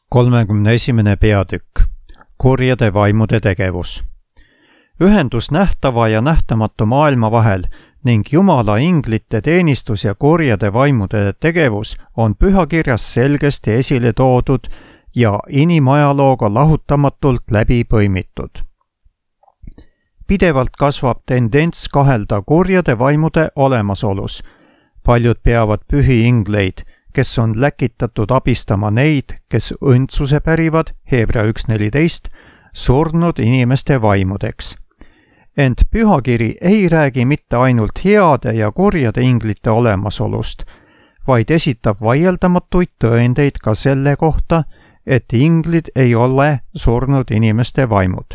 31. peatükk. Kurjade vaimude tegevus. Ühendus nähtava ja nähtamatu maailma vahel ning Jumala inglite teenistus ja kurjade vaimude tegevus on pühakirjas selgesti esile toodud ja inimajalooga lahutamatult läbi põimitud. Pidevalt kasvab tendents kahelda kurjade vaimude olemasolus. Paljud peavad pühi ingleid, kes on läkitatud abistama neid, kes õndsuse pärivad, Hebra 1.14, surnud inimeste vaimudeks. Ent pühakiri ei räägi mitte ainult heade ja kurjade inglite olemasolust, vaid esitab vaieldamatuid tõendeid ka selle kohta, et inglid ei ole surnud inimeste vaimud.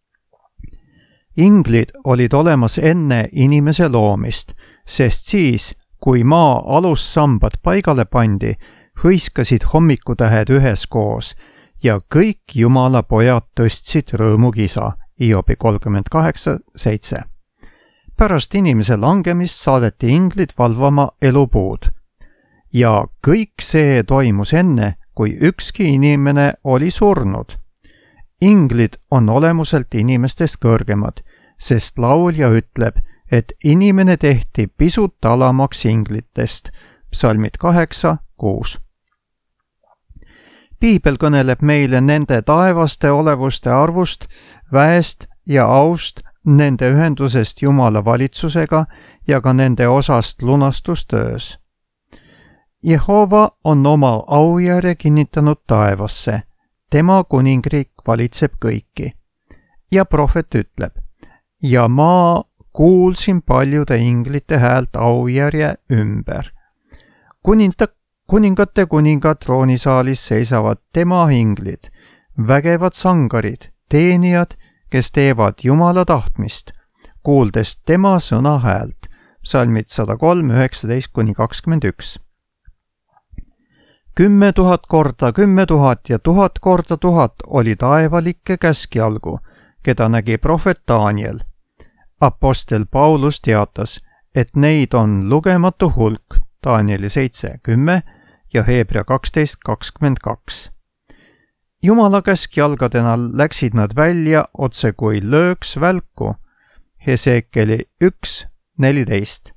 Inglid olid olemas enne inimese loomist, sest siis, kui maa alussambad paigale pandi, hõiskasid hommikutähed üheskoos ja kõik Jumala pojad tõstsid rõõmukisa, Hiobi 38.7. Pärast inimese langemist saadeti inglid valvama elupuud. Ja kõik see toimus enne, kui ükski inimene oli surnud. Inglid on olemuselt inimestest kõrgemad, sest laulja ütleb, et inimene tehti pisut alamaks inglitest, psalmid 8.6. Piibel kõneleb meile nende taevaste olevuste arvust, väest ja aust, nende ühendusest Jumala valitsusega ja ka nende osast lunastustöös. Jehova on oma aujärje kinnitanud taevasse, tema kuningriik valitseb kõiki. Ja prohvet ütleb, ja maa kuulsin paljude inglite häält aujärje ümber. Kuningate kuningad troonisaalis seisavad tema inglid, vägevad sangarid, teenijad, kes teevad Jumala tahtmist, kuuldes tema sõna häält, psalmid 103.19-21. 10 000 korda 10 000 ja 1000 korda 1000 oli taevalikke käskjalgu, keda nägi prohvet Daniel. Apostel Paulus teatas, et neid on lugematu hulk, Danieli 7.10 ja Hebra 12.22. Jumala käskjalgadena läksid nad välja otse kui lööks välku, Hesekieli 1.14.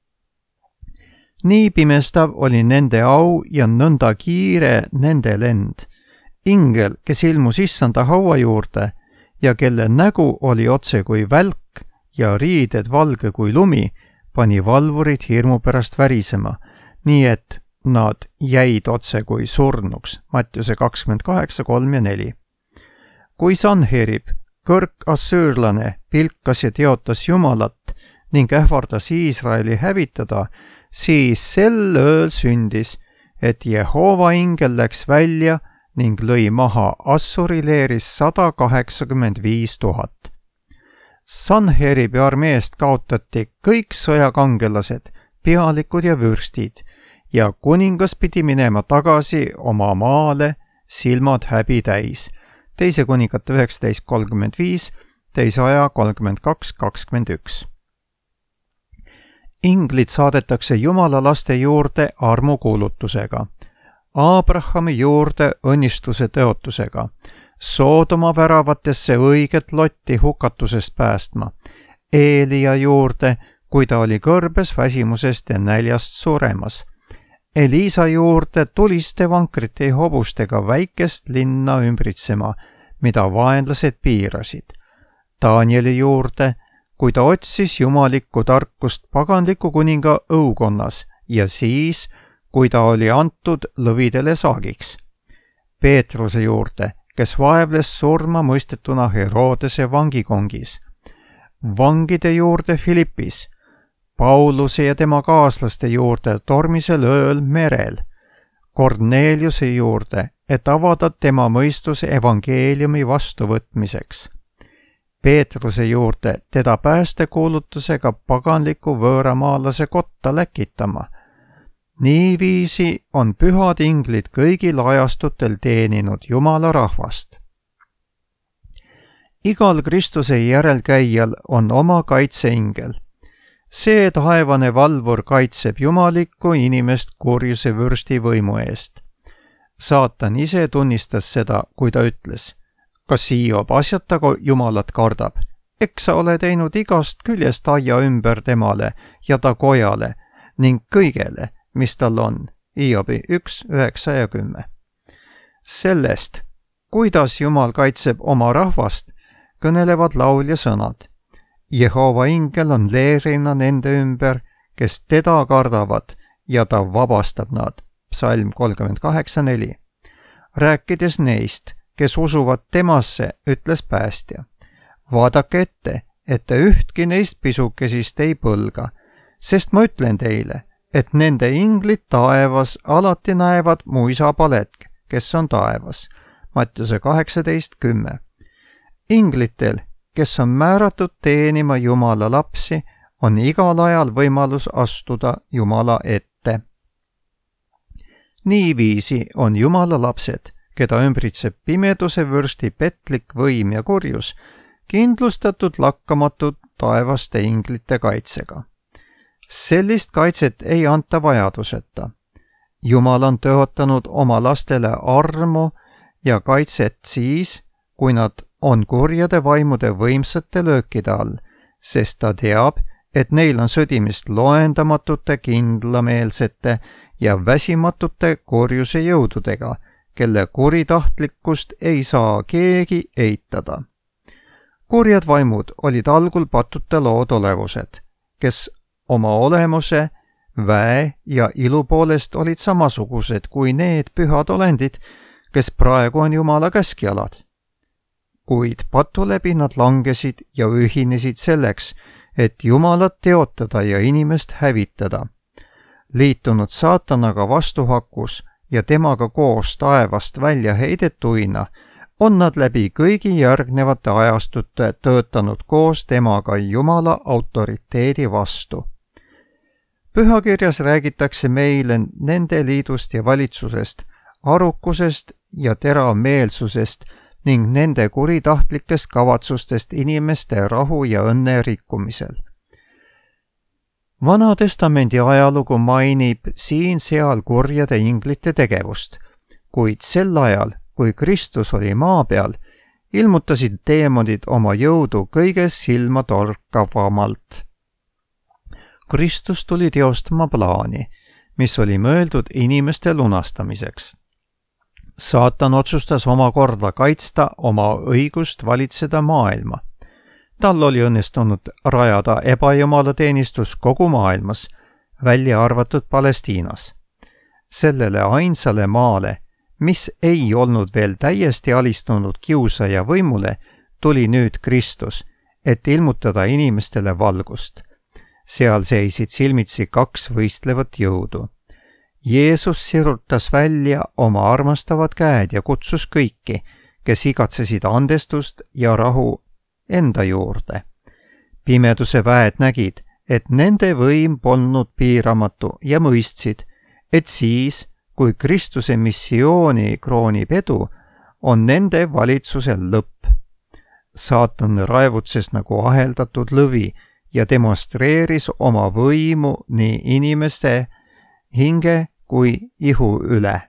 Nii pimestav oli nende au ja nõnda kiire nende lend. Ingel, kes ilmus issanda haua juurde ja kelle nägu oli otse kui välk ja riided valge kui lumi, pani valvurid hirmu pärast värisema, nii et nad jäid otse kui surnuks, Mattiuse 28.3-4. Kui Sanherib, kõrg assüürlane, pilkas ja teotas Jumalat ning ähvardas Iisraeli hävitada, siis sel ööl sündis, et Jehova ingel läks välja ning lõi maha Assuri leeris 185 000. Sanheribi armeest kaotati kõik sõjakangelased, pealikud ja vürstid, ja kuningas pidi minema tagasi oma maale, silmad häbi täis. 2 kuningate 19.35, 2 aja 32.21. Inglid saadetakse Jumala laste juurde armukuulutusega, Abrahami juurde õnnistuse tõotusega, Soodoma väravatesse õiget Lotti hukatusest päästma, Eelia juurde, kui ta oli kõrbes väsimusest ja näljast suremas, Elisa juurde tuliste vankrite ja hobustega väikest linna ümbritsema, mida vaenlased piirasid, Danieli juurde, kui ta otsis jumalikku tarkust paganliku kuninga õukonnas ja siis, kui ta oli antud lõvidele saagiks, Peetruse juurde, kes vaevles surma mõistetuna Herodese vangikongis, vangide juurde Filippis, Pauluse ja tema kaaslaste juurde tormisel ööl merel, Korneliuse juurde, et avada tema mõistuse evangeeliumi vastuvõtmiseks, Peetruse juurde teda päästekuulutusega paganliku võõramaalase kotta läkitama. Niiviisi on pühad inglid kõigil ajastutel teeninud Jumala rahvast. Igal Kristuse järelkäijal on oma kaitseingel. See taevane valvur kaitseb jumalikku inimest kurjuse vürsti võimu eest. Saatan ise tunnistas seda, kui ta ütles: kas Hiob asjata Jumalat kardab? Eks sa ole teinud igast küljest aia ümber temale ja ta kojale ning kõigele, mis tal on. Hiobi 1, 9 ja 10. Sellest, kuidas Jumal kaitseb oma rahvast, kõnelevad laulja sõnad. Jehova ingel on leerina nende ümber, kes teda kardavad, ja ta vabastab nad. Psalm 38:4. Rääkides neist, kes usuvad temasse, ütles päästja: vaadake ette, et te ühtki neist pisukesist ei põlga, sest ma ütlen teile, et nende inglid taevas alati näevad mu isa palet, kes on taevas. Mattiuse 18:10. Inglitel, kes on määratud teenima Jumala lapsi, on igal ajal võimalus astuda Jumala ette. Niiviisi on Jumala lapsed, keda ümbritseb pimeduse vürsti petlik võim ja kurjus, kindlustatud lakkamatud taevaste inglite kaitsega. Sellist kaitset ei anta vajaduseta. Jumal on tõotanud oma lastele armu ja kaitset siis, kui nad on kurjade vaimude võimsate löökide all, sest ta teab, et neil on sõdimist loendamatute kindlameelsete ja väsimatute kurjuse jõududega, kelle kuritahtlikkust ei saa keegi eitada. Kurjad vaimud olid algul patute lood olevused, kes oma olemuse, väe ja ilu poolest olid samasugused kui need pühad olendid, kes praegu on Jumala käskjalad. Kuid patu läbi nad langesid ja ühinesid selleks, et Jumalat teotada ja inimest hävitada. Liitunud saatanaga vastuhakus ja temaga koos taevast välja heidetuina, on nad läbi kõigi järgnevate ajastute töötanud koos temaga Jumala autoriteedi vastu. Pühakirjas räägitakse meile nende liidust ja valitsusest, arukusest ja teravmeelsusest ning nende kuritahtlikest kavatsustest inimeste rahu ja õnne rikkumisel. Vana testamendi ajalugu mainib siin-seal kurjade inglite tegevust, kuid sel ajal, kui Kristus oli maa peal, ilmutasid teemonid oma jõudu kõige silmatorkavamalt. Kristus tuli teostama plaani, mis oli mõeldud inimeste lunastamiseks. Saatan otsustas omakorda kaitsta oma õigust valitseda maailma. Tal oli õnnestunud rajada ebajumalateenistus kogu maailmas, välja arvatud Palestiinas. Sellele ainsale maale, mis ei olnud veel täiesti alistunud kiusaja võimule, tuli nüüd Kristus, et ilmutada inimestele valgust. Seal seisid silmitsi kaks võistlevat jõudu. Jeesus sirutas välja oma armastavad käed ja kutsus kõiki, kes igatsesid andestust ja rahu enda juurde. Pimeduse väed nägid, et nende võim polnud piiramatu ja mõistsid, et siis, kui Kristuse missiooni kroonib edu, on nende valitsusel lõpp. Saatan raevutses nagu aheldatud lõvi ja demonstreeris oma võimu nii inimeste hinge kui ihu üle.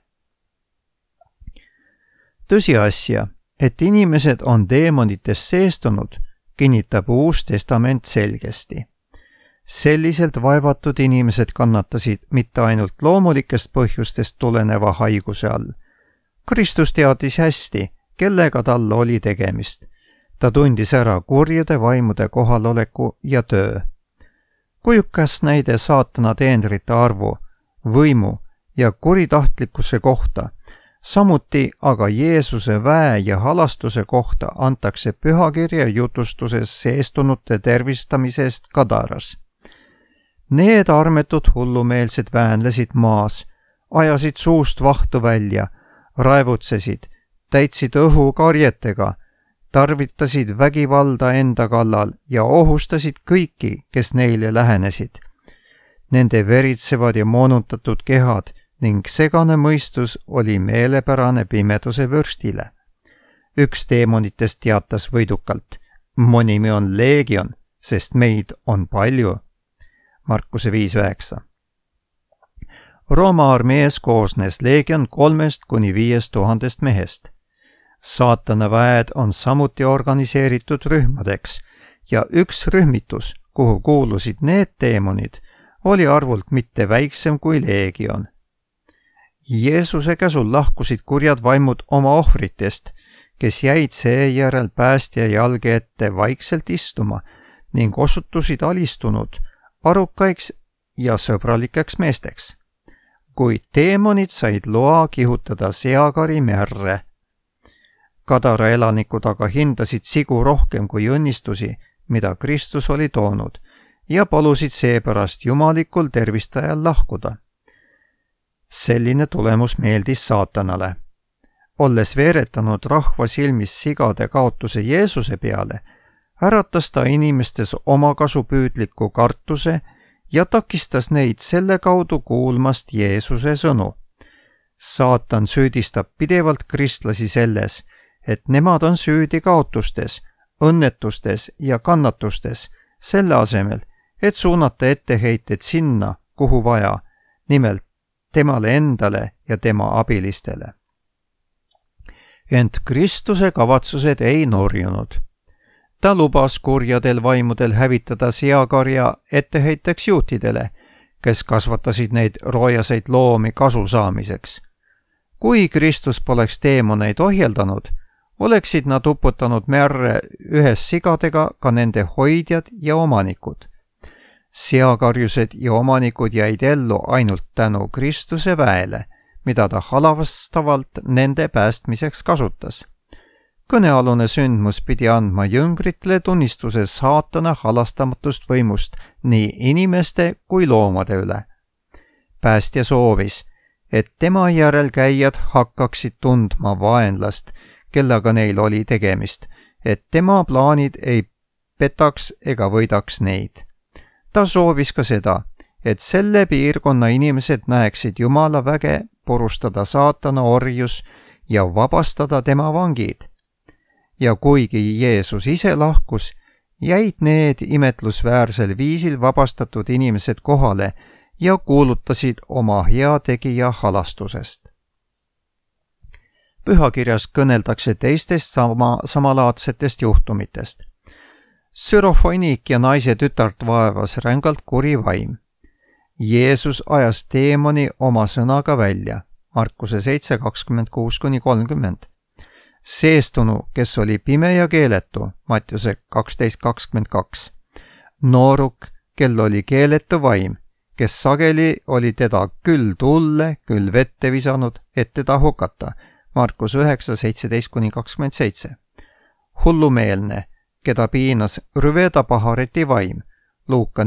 Tõsiasja, et inimesed on teemonitest seestunud, kinnitab Uus Testament selgesti. Selliselt vaevatud inimesed kannatasid mitte ainult loomulikest põhjustest tuleneva haiguse all. Kristus teadis hästi, kellega tal oli tegemist. Ta tundis ära kurjade vaimude kohaloleku ja töö. Kujukas näide saatana teenrite arvu, võimu ja kuritahtlikkuse kohta, samuti aga Jeesuse väe ja halastuse kohta antakse pühakirja jutustuses seestunute tervistamisest Kadaras. Need armetud hullumeelsed väänlesid maas, ajasid suust vahtu välja, raevutsesid, täitsid õhu karjetega, tarvitasid vägivalda enda kallal ja ohustasid kõiki, kes neile lähenesid. Nende veritsevad ja moonutatud kehad ning segane mõistus oli meelepärane pimeduse vürstile. Üks teemonitest teatas võidukalt: mu nimi on Leegion, sest meid on palju. Markuse 5:9. Rooma armees koosnes leegion 3–5 000 mehest. Saatana väed on samuti organiseeritud rühmadeks ja üks rühmitus, kuhu kuulusid need teemonid, oli arvult mitte väiksem kui leegion. Jeesuse käsul lahkusid kurjad vaimud oma ohvritest, kes jäid seejärel päästja jalge ette vaikselt istuma ning osutusid alistunud, arukaiks ja sõbralikeks meesteks. Kuid teemonid said loa kihutada seakari merre. Kadara elanikud aga hindasid sigu rohkem kui õnnistusi, mida Kristus oli toonud, ja palusid seepärast jumalikul tervistajal lahkuda. Selline tulemus meeldis saatanale. Olles veeretanud rahva silmis sigade kaotuse Jeesuse peale, äratas ta inimestes omakasupüüdliku kartuse ja takistas neid selle kaudu kuulmast Jeesuse sõnu. Saatan süüdistab pidevalt kristlasi selles, et nemad on süüdi kaotustes, õnnetustes ja kannatustes, selle asemel, et suunata etteheited sinna, kuhu vaja, nimelt temale endale ja tema abilistele. Ent Kristuse kavatsused ei nurjunud. Ta lubas kurjadel vaimudel hävitada seakarja etteheiteks juutidele, kes kasvatasid neid roojaseid loomi kasu saamiseks. Kui Kristus poleks teemoneid ohjeldanud, oleksid nad uputanud merre ühes sigadega ka nende hoidjad ja omanikud. Seakarjused ja omanikud jäid ellu ainult tänu Kristuse väele, mida ta halastavalt nende päästmiseks kasutas. Kõnealune sündmus pidi andma jüngritele tunnistuse saatana halastamatust võimust nii inimeste kui loomade üle. Päästja soovis, et tema järelkäijad hakkaksid tundma vaenlast, kellega neil oli tegemist, et tema plaanid ei petaks ega võidaks neid. Ta soovis ka seda, et selle piirkonna inimesed näeksid Jumala väge purustada saatana orjus ja vabastada tema vangid. Ja kuigi Jeesus ise lahkus, jäid need imetlusväärsel viisil vabastatud inimesed kohale ja kuulutasid oma heategija halastusest. Pühakirjas kõneldakse teistest samalaadsetest juhtumitest. Sürofoiniikia naise tütart vaevas rängalt kuri vaim. Jeesus ajas teemoni oma sõnaga välja, Markuse 7:26–30. Seestunu, kes oli pime ja keeletu, Mattiuse 12:22. Nooruk, kel oli keeletu vaim, kes sageli oli teda küll tulle, küll vette visanud, et teda hukata, Markus 9:17–27. Hullumeelne, keda piinas rüveda pahareti vaim, Luuka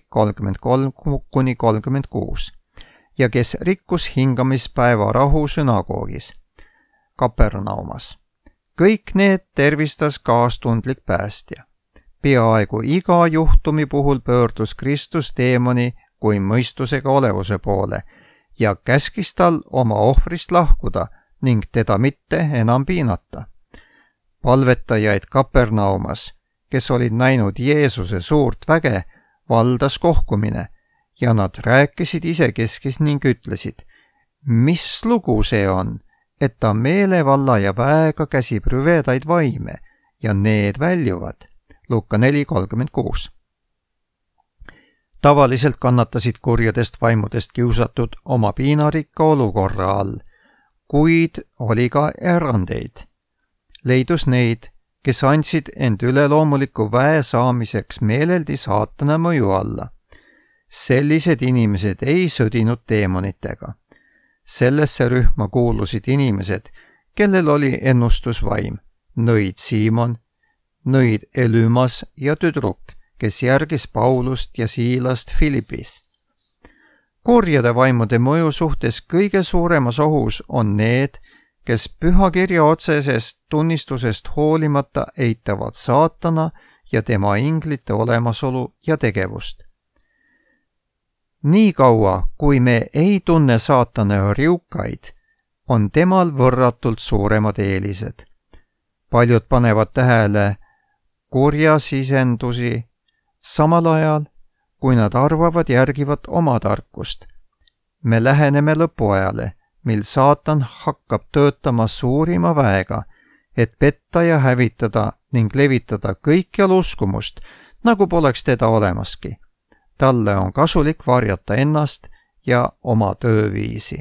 4:33–36, ja kes rikkus hingamispäeva rahu sünagoogis, Kapernaumas. Kõik need tervistas kaastundlik päästja. Peaaegu iga juhtumi puhul pöördus Kristus teemoni kui mõistusega olevuse poole ja käskis tal oma ohvrist lahkuda ning teda mitte enam piinata. Palvetajaid Kapernaumas, kes olid näinud Jeesuse suurt väge, valdas kohkumine ja nad rääkisid isekeskis ning ütlesid, mis lugu see on, et ta meelevalla ja väega käsib rüvedaid vaime ja need väljuvad. Luuka 4:36. Tavaliselt kannatasid kurjadest vaimudest kiusatud oma piinarikka olukorra all, kuid oli ka erandeid. Leidus neid, kes andsid end üleloomuliku väe saamiseks meeleldi saatana mõju alla. Sellised inimesed ei sõdinud teemonitega. Sellesse rühma kuulusid inimesed, kellel oli ennustusvaim, nõid Siimon, nõid Elümas ja tüdruk, kes järgis Paulust ja Siilast Philippis. Kurjade vaimude mõju suhtes kõige suuremas ohus on need, kes pühakirja otsesest tunnistusest hoolimata eitavad saatana ja tema inglite olemasolu ja tegevust. Nii kaua, kui me ei tunne saatana riukaid, on temal võrratult suuremad eelised. Paljud panevad tähele kurja sisendusi, samal ajal, kui nad arvavad järgivat oma tarkust. me läheneme lõpuajale, mil saatan hakkab töötama suurima väega, et petta ja hävitada ning levitada kõikjal uskumust, nagu poleks teda olemaski. Talle on kasulik varjata ennast ja oma tööviisi.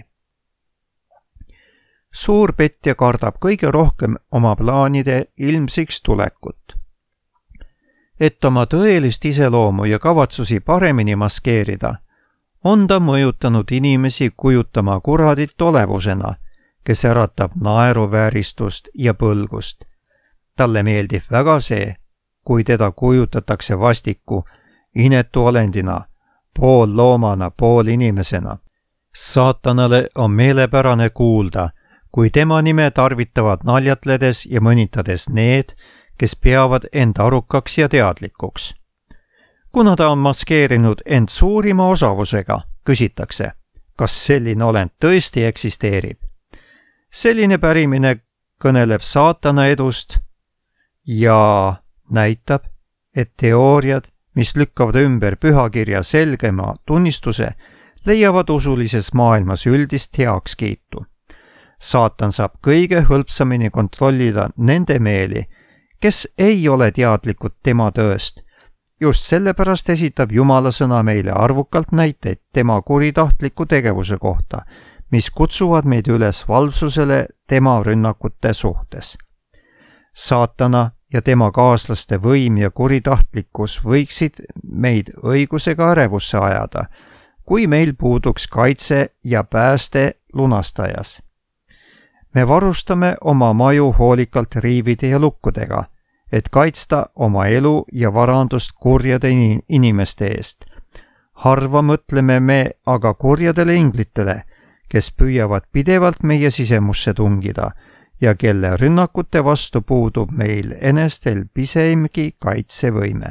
Suur petja kardab kõige rohkem oma plaanide ilmsiks tulekut. Et oma tõelist iseloomu ja kavatsusi paremini maskeerida, on ta mõjutanud inimesi kujutama kuradit olevusena, kes äratab naeruvääristust ja põlgust. Talle meeldib väga see, kui teda kujutatakse vastiku, inetu olendina, pool loomana, pool inimesena. Saatanale on meelepärane kuulda, kui tema nime tarvitavad naljatledes ja mõnitades need, kes peavad end arukaks ja teadlikuks. Kuna ta on maskeerinud end suurima osavusega, küsitakse, kas selline olend tõesti eksisteerib. Selline pärimine kõneleb saatana edust ja näitab, et teooriad, mis lükkavad ümber pühakirja selgema tunnistuse, leiavad usulises maailmas üldist heakskiitu. Saatan saab kõige hõlpsamini kontrollida nende meeli, kes ei ole teadlikud tema tööst. Just sellepärast esitab Jumala sõna meile arvukalt näiteid tema kuritahtliku tegevuse kohta, mis kutsuvad meid üles valvsusele tema rünnakute suhtes. Saatana ja tema kaaslaste võim ja kuritahtlikkus võiksid meid õigusega ärevusse ajada, kui meil puuduks kaitse ja pääste lunastajas. Me varustame oma maju hoolikalt riivide ja lukkudega, et kaitsta oma elu ja varandust kurjade inimeste eest. Harva mõtleme me aga kurjadele inglitele, kes püüavad pidevalt meie sisemusse tungida ja kelle rünnakute vastu puudub meil enestel pisemgi kaitsevõime.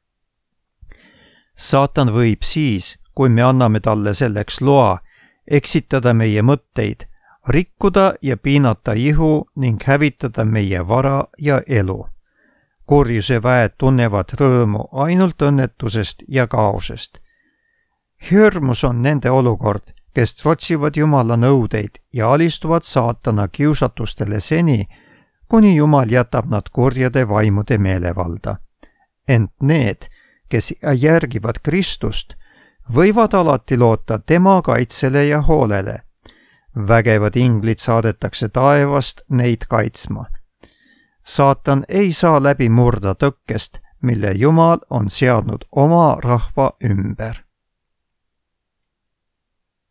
Saatan võib siis, kui me anname talle selleks loa, eksitada meie mõtteid, rikkuda ja piinata ihu ning hävitada meie vara ja elu. Kurjuse väed tunnevad rõõmu ainult õnnetusest ja kaosest. Hirmus on nende olukord, kes trotsivad Jumala nõudeid ja alistuvad saatana kiusatustele seni, kuni Jumal jätab nad kurjade vaimude meelevalda. Ent need, kes järgivad Kristust, võivad alati loota tema kaitsele ja hoolele. Vägevad inglid saadetakse taevast neid kaitsma. Saatan ei saa läbi murda tõkkest, mille Jumal on seadnud oma rahva ümber.